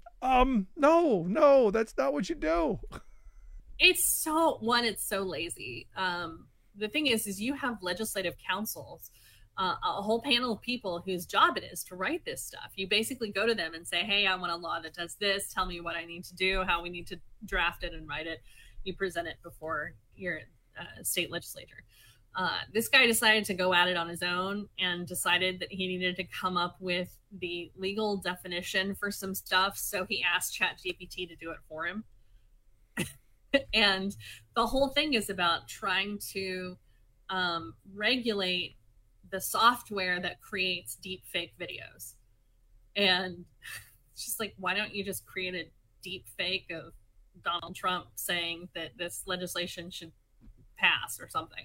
No, that's not what you do. It's so lazy. The thing is you have legislative councils, a whole panel of people whose job it is to write this stuff. You basically go to them and say, hey, I want a law that does this. Tell me what I need to do, how we need to draft it and write it. You present it before your state legislature. This guy decided to go at it on his own and decided that he needed to come up with the legal definition for some stuff. So he asked ChatGPT to do it for him. And the whole thing is about trying to regulate the software that creates deep fake videos. And it's just like, why don't you just create a deep fake of Donald Trump saying that this legislation should pass or something?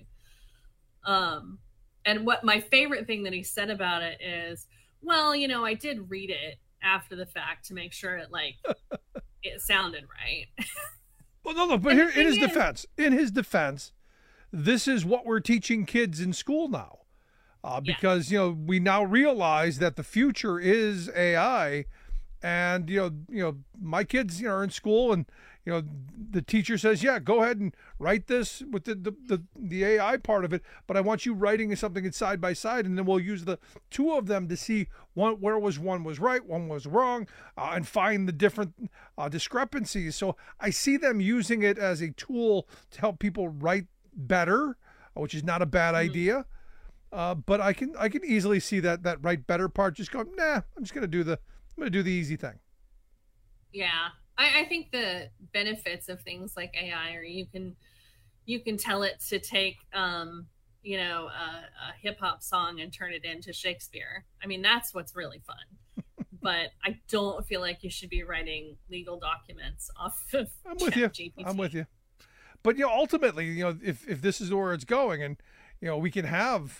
And what my favorite thing that he said about it is, well, I did read it after the fact to make sure it sounded right. Well, no, but here, in his defense, this is what we're teaching kids in school now, because we now realize that the future is AI, and my kids are in school, and the teacher says, yeah, go ahead and write this with the AI part of it, but I want you writing something side by side, and then we'll use the two of them to see one was right, one was wrong, and find the different discrepancies. So I see them using it as a tool to help people write better, which is not a bad idea. But I can easily see that write better part just go, nah, I'm gonna do the easy thing. Yeah. I think the benefits of things like AI, or you can tell it to take a hip hop song and turn it into Shakespeare. I mean, that's what's really fun. But I don't feel like you should be writing legal documents off of ChatGPT. I'm with you. But ultimately, if this is where it's going, and we can have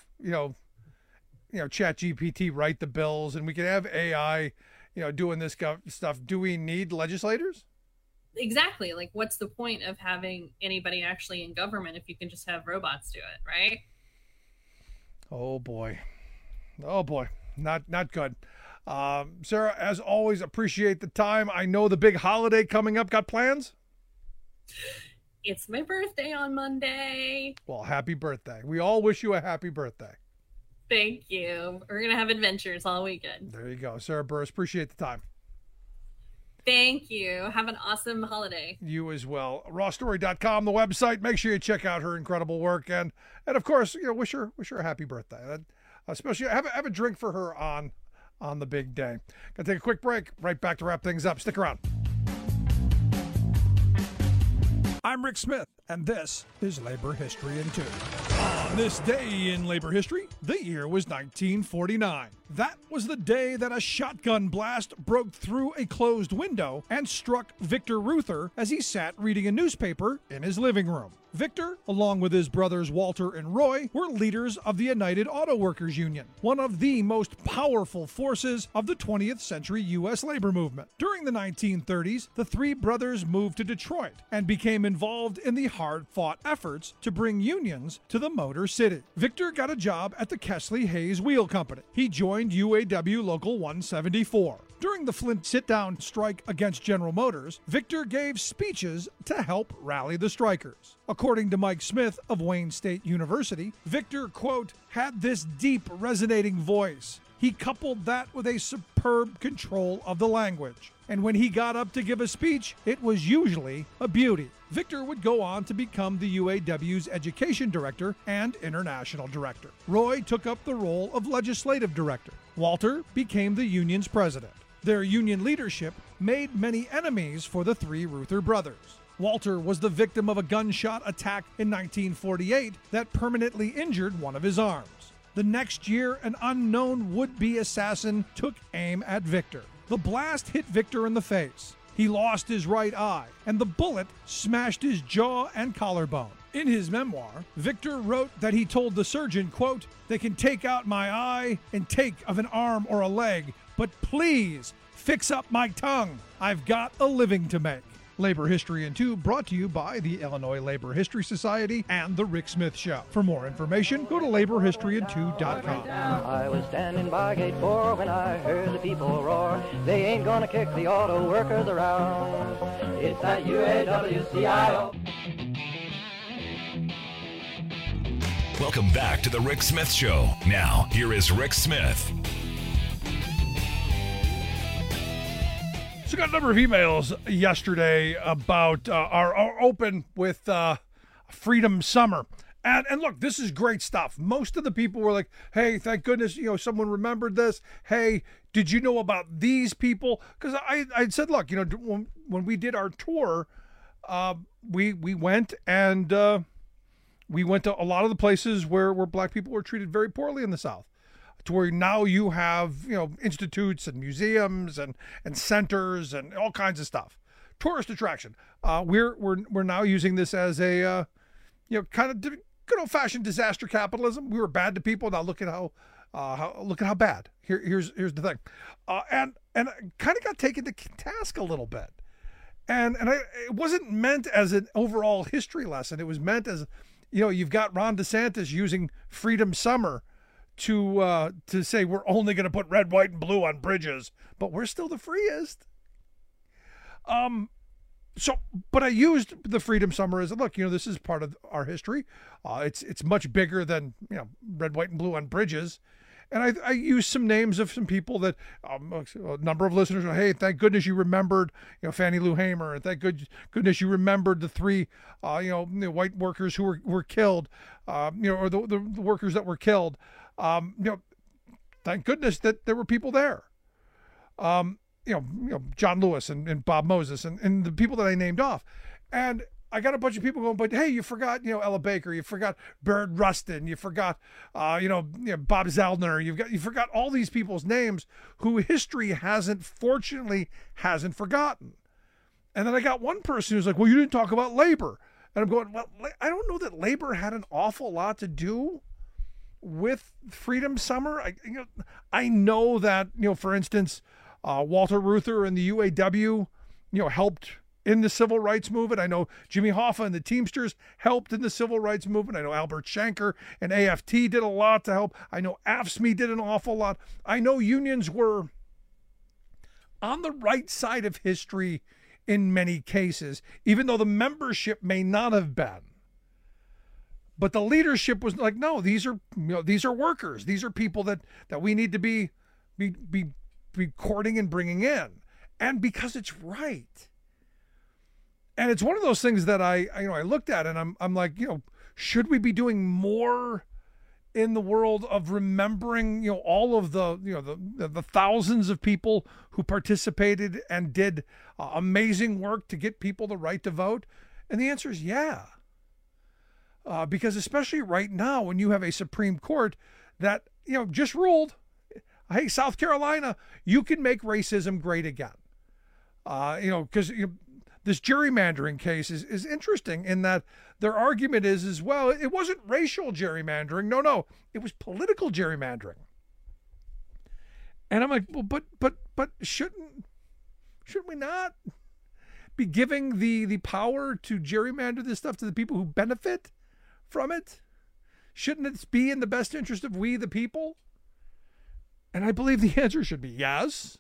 ChatGPT write the bills, and we can have AI doing this stuff. Do we need legislators? Exactly. Like, what's the point of having anybody actually in government if you can just have robots do it, right? Oh boy. Not good. Sarah, as always, appreciate the time. I know the big holiday coming up. Got plans? It's my birthday on Monday. Well, happy birthday. We all wish you a happy birthday. Thank you. We're going to have adventures all weekend. There you go. Sarah Burris, appreciate the time. Thank you. Have an awesome holiday. You as well. Rawstory.com, the website. Make sure you check out her incredible work. And of course, wish her a happy birthday. Especially have a drink for her on the big day. Gonna take a quick break. Right back to wrap things up. Stick around. I'm Rick Smith, and this is Labor History in 2. On this day in labor history, the year was 1949. That was the day that a shotgun blast broke through a closed window and struck Victor Reuther as he sat reading a newspaper in his living room. Victor, along with his brothers Walter and Roy, were leaders of the United Auto Workers Union, one of the most powerful forces of the 20th century U.S. labor movement. During the 1930s, the three brothers moved to Detroit and became involved in the hard-fought efforts to bring unions to the Motor City. Victor got a job at the Kesley Hayes Wheel Company. He joined UAW Local 174. During the Flint sit-down strike against General Motors, Victor gave speeches to help rally the strikers. According to Mike Smith of Wayne State University, Victor, quote, had this deep resonating voice. He coupled that with a superb control of the language. And when he got up to give a speech, it was usually a beauty. Victor would go on to become the UAW's education director and international director. Roy took up the role of legislative director. Walter became the union's president. Their union leadership made many enemies for the three Reuther brothers. Walter was the victim of a gunshot attack in 1948 that permanently injured one of his arms. The next year, an unknown would-be assassin took aim at Victor. The blast hit Victor in the face. He lost his right eye, and the bullet smashed his jaw and collarbone. In his memoir, Victor wrote that he told the surgeon, quote, "They can take out my eye and take of an arm or a leg, but please fix up my tongue. I've got a living to make." Labor History in 2 brought to you by the Illinois Labor History Society and The Rick Smith Show. For more information, go to laborhistoryin2.com. I was standing by gate 4 when I heard the people roar. They ain't gonna kick the auto workers around. It's that UAW-CIO. Welcome back to the Rick Smith Show. Now, here is Rick Smith. So got a number of emails yesterday about our open with Freedom Summer. And look, this is great stuff. Most of the people were like, hey, thank goodness, someone remembered this. Hey, did you know about these people? Because I said, look, when we did our tour, we went and we went to a lot of the places where Black people were treated very poorly in the South. To where now you have, institutes and museums and centers and all kinds of stuff. Tourist attraction. We're now using this as a, kind of good old fashioned disaster capitalism. We were bad to people. Now look at how bad. Here's the thing. And I kind of got taken to task a little bit. And it wasn't meant as an overall history lesson. It was meant as, you've got Ron DeSantis using Freedom Summer to say we're only going to put red, white, and blue on bridges, but we're still the freest. But I used the Freedom Summer as, look, this is part of our history. It's much bigger than, red, white, and blue on bridges. And I used some names of some people that a number of listeners are, hey, thank goodness you remembered, Fannie Lou Hamer, and thank goodness you remembered the three, white workers who were killed, or the workers that were killed. Thank goodness that there were people there. John Lewis and Bob Moses and the people that I named off. And I got a bunch of people going, but hey, you forgot, Ella Baker, you forgot Baird Rustin, you forgot, Bob Zeldner, you forgot all these people's names who history fortunately hasn't forgotten. And then I got one person who's like, well, you didn't talk about labor. And I'm going, well, I don't know that labor had an awful lot to do with Freedom Summer. I know that, for instance, Walter Reuther and the UAW, helped in the civil rights movement. I know Jimmy Hoffa and the Teamsters helped in the civil rights movement. I know Albert Shanker and AFT did a lot to help. I know AFSCME did an awful lot. I know unions were on the right side of history in many cases, even though the membership may not have been. But the leadership was like, no, these are workers. These are people that we need to be courting and bringing in. And because it's right. And it's one of those things that I looked at and I'm like, should we be doing more in the world of remembering, all of the thousands of people who participated and did amazing work to get people the right to vote? And the answer is yeah. Because especially right now, when you have a Supreme Court that, just ruled, hey, South Carolina, you can make racism great again. Because this gerrymandering case is interesting in that their argument is, well, it wasn't racial gerrymandering. No, it was political gerrymandering. And I'm like, well, but shouldn't we not be giving the power to gerrymander this stuff to the people who benefit from it? Shouldn't it be in the best interest of we, the people? And I believe the answer should be yes.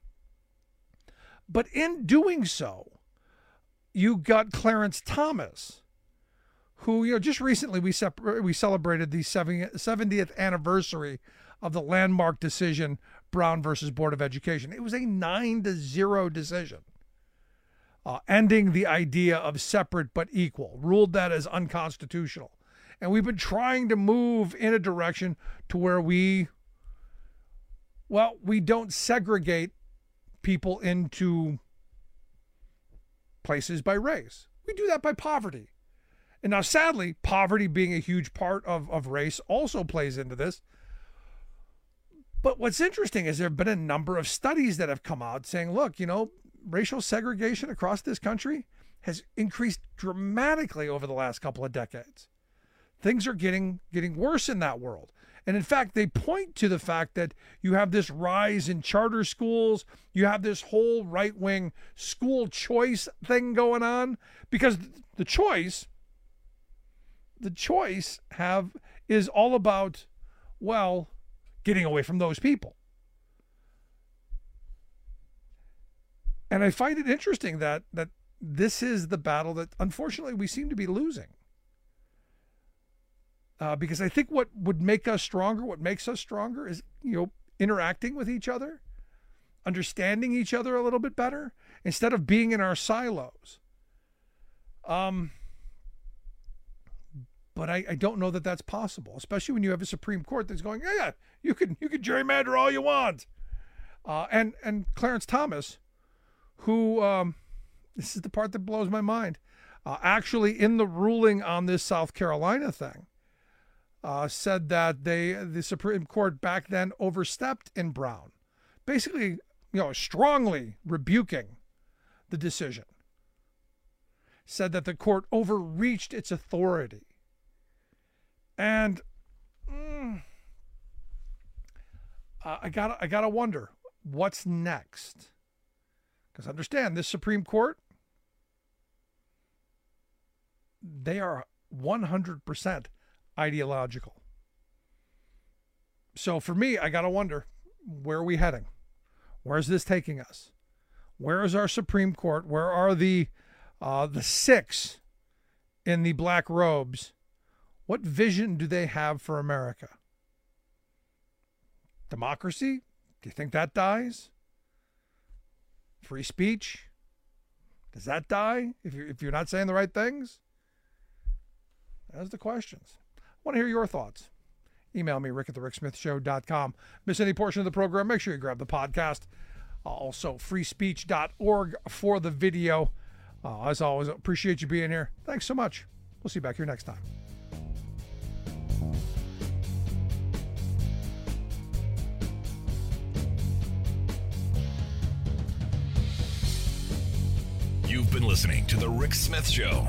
But in doing so, you got Clarence Thomas, who, just recently we celebrated the 70th anniversary of the landmark decision, Brown versus Board of Education. It was a 9-0 decision, ending the idea of separate but equal, ruled that as unconstitutional. And we've been trying to move in a direction to where we don't segregate people into places by race. We do that by poverty. And now, sadly, poverty being a huge part of race also plays into this. But what's interesting is there have been a number of studies that have come out saying, look, racial segregation across this country has increased dramatically over the last couple of decades. Things are getting worse in that world. And in fact, they point to the fact that you have this rise in charter schools. You have this whole right-wing school choice thing going on, because the choice is all about, well, getting away from those people. And I find it interesting that this is the battle that unfortunately we seem to be losing. Because I think what would make us stronger, what makes us stronger is, interacting with each other, understanding each other a little bit better, instead of being in our silos. But I don't know that that's possible, especially when you have a Supreme Court that's going, yeah, you can gerrymander all you want. And Clarence Thomas, who, this is the part that blows my mind, actually in the ruling on this South Carolina thing, said that the Supreme Court back then overstepped in Brown, basically, strongly rebuking the decision. Said that the court overreached its authority. And I gotta wonder what's next, because understand this Supreme Court, they are 100% ideological. So for me, I got to wonder, where are we heading? Where is this taking us? Where is our Supreme Court? Where are the the 6 in the black robes, what vision do they have for America? Democracy? Do you think that dies? Free speech? Does that die if you're not saying the right things? That's the questions. I want to hear your thoughts. Email me, rick@thericksmithshow.com. Miss any portion of the program, make sure you grab the podcast. Also, freespeech.org for the video. As always, appreciate you being here. Thanks so much. We'll see you back here next time. You've been listening to The Rick Smith Show.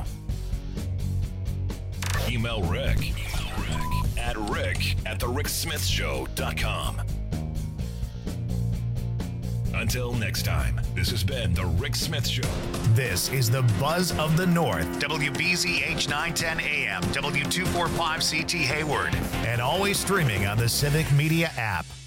Email Rick at rick@thericksmithshow.com. Until next time, this has been The Rick Smith Show. This is the Buzz of the North, WBZH 910 AM, W245CT Hayward, and always streaming on the Civic Media app.